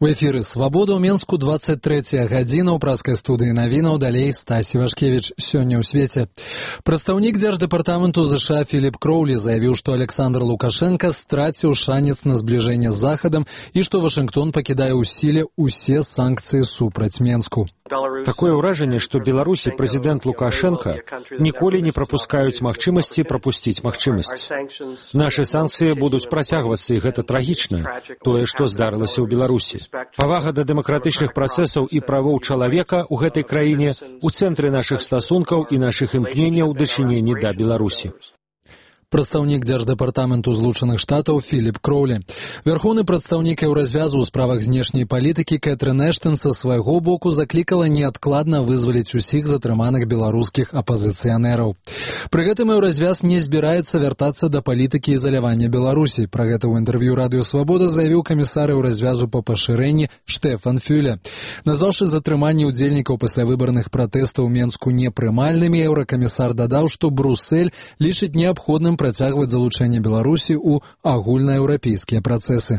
У эфіры «Свабода» ў Менску 23 гадзіна ў праскай студыі навінаў, далей Стасі Вашкевіч. Сёння ў свеце. Прадстаўнік Дзярждэпартаменту ЗША Філіп Кроўлі заявіў, што Александр Лукашенко страціў шанец на збліжэнне з Захадам і што Вашынгтон пакідае ў сіле ўсе санкцыі супраць Менску. Такое ўражанне, што Беларусі прэзідэнт Лукашенко ніколі не прапускаюць магчымасці прапусціць магчымасць. Нашы санкцыі будуць працягвацца, і гэта трагічна, тое, што здарылася ў Беларусі. Павага да дэмакратычных працэсаў і правоў чалавека ў гэтай краіне ў цэнтры нашых стасункаў і нашых імкненняў дачынення да Беларусі. Прадстаўнік Дзярждэпартаменту Злучаных Штатаў Філіп Кроўлі. Вярхоўны прадстаўнік еўразвязу ў справах знешняй палітыкі Кэтрын Эштон са свайго боку заклікала неадкладна вызваліць усіх затрыманых беларускіх апазіцыянераў. Пры гэтым еўразвяз не збіраецца вяртацца да палітыкі ізалявання Беларусі. Пра гэта ў інтэрв'ю радыё «Свабода» заявіў камісар еўразвязу па пашырэнні Штэфан Фюле. Назваўшы затрыманне ўдзельнікаў паслявыбарных пратэстаў у Менску непрымальнымі, еўракамісар дадаў, што Брусэль лічыць неабходным працягваць залучэнне Беларусі ў агульнаеўрапейскія працэсы.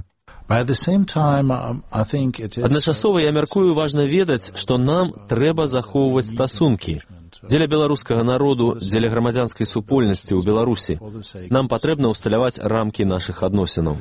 Адначасова я мяркую, важна ведаць, што нам трэба захоўваць стасункі. Дзеля беларускага народу, дзеля грамадзянскай супольнасці ў Беларусі. Нам патрэбна ўсталяваць рамкі нашых адносінаў.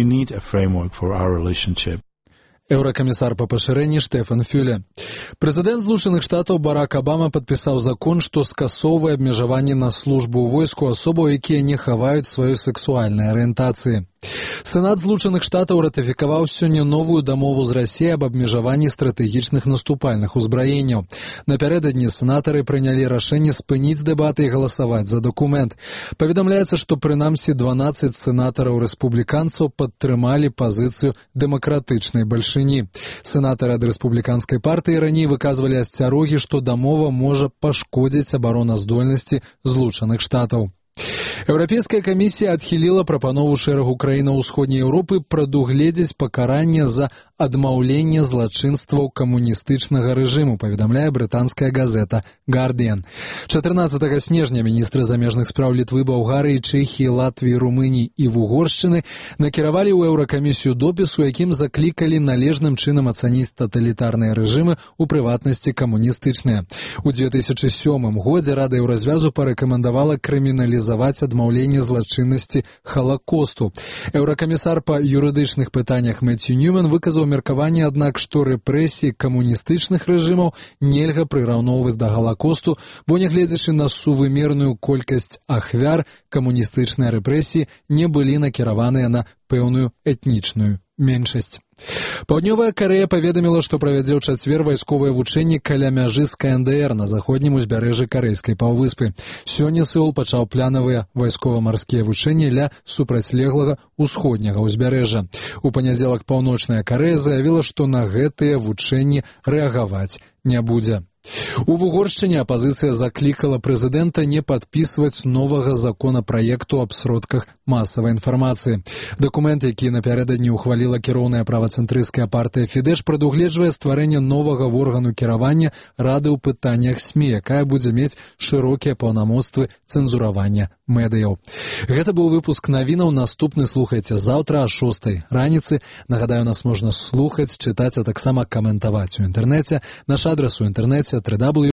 Еўракамісар па пашырэнні Штэфан Фюле. Прэзідэнт Злучаных Штатаў Барак Абама падпісаў закон, што скасоўвае абмежаванне на службу ў войску асобаў, якія не хаваюць сваёй сексуальнай арыентацыі. Сенат Злучаных Штатаў ратыфікаваў сёння новую дамову з Расіяй аб абмежаванні стратэгічных наступальных узбраенняў. Напярэдадні сенатары прынялі рашэнне спыніць дэбаты і галасаваць за дакумент. Паведамляецца, што прынамсі 12 сенатараў-рэспубліканцаў падтрымалі пазіцыю дэмакратычнай бальшыні. Сенатары ад рэспубліканскай партыі раней выказвалі асцярогі, што дамова можа пашкодзіць абароназдольнасці Злучаных Штатаў. Еўрапейская камісія адхіліла прапанову шэрагу краінаў усходняй Еўропы прадугледзець пакаранне за адмаўленне злачынстваў камуністычнага рэжыму, паведамляе брытанская газета «Гардыян». 14 снежня міністры замежных спраў Літвы, Балгарыі, Чэхіі, Латвіі, Румыніі і Вугоршчыны накіравалі ў Еўракамісію допіс, у якім заклікалі належным чынам ацаніць таталітарныя рэжымы, у прыватнасці камуністычныя. У 2007 годзе Рада Еўразвязу парэкамандавала крыміналізаваць адмаўленне злачыннасці Халакосту. Еўракамісар па юрыдычных пытаннях Мэцью Ньюман выказаў меркаванне, аднак, што рэпрэсіі камуністычных рэжымаў нельга прыраўноўваць да Халакосту, бо, нягледзячы на сувымерную колькасць ахвяр, камуністычныя рэпрэсіі не былі накіраваныя на пэўную этнічную меншасць. Паўднёвая Карэя паведаміла, што правядзе ў чацвер вайсковыя вучэнні каля мяжы з КНДР на заходнім узбярэжжы карэйскай паўвыспы. Сёння Сеул пачаў планавыя вайскова-марскія вучэнні ля супрацьлеглага ўсходняга ўзбярэжжа. У панядзелак Паўночная Карэя заявіла, што на гэтыя вучэнні рэагаваць не будзе. У Вугоршчыне апазіцыя заклікала прэзідэнта не падпісваць новага законапраекту аб сродках масавай інфармацыі. Дакумент, які напярэдадні ўхваліла кіроўная правацэнтрысцкая партыя Фідэш, прадугледжвае стварэнне новага органу кіравання Рады ў пытаннях СМІ, якая будзе мець шырокія паўнамоцтвы цэнзуравання медыяў. Гэта быў выпуск навінаў. Наступны слухайце заўтра о 6 раніцы. Нагадаю, нас можна слухаць, чытаць, а таксама каментаваць у інтэрнэце. Наш адрас у інтэрнэце www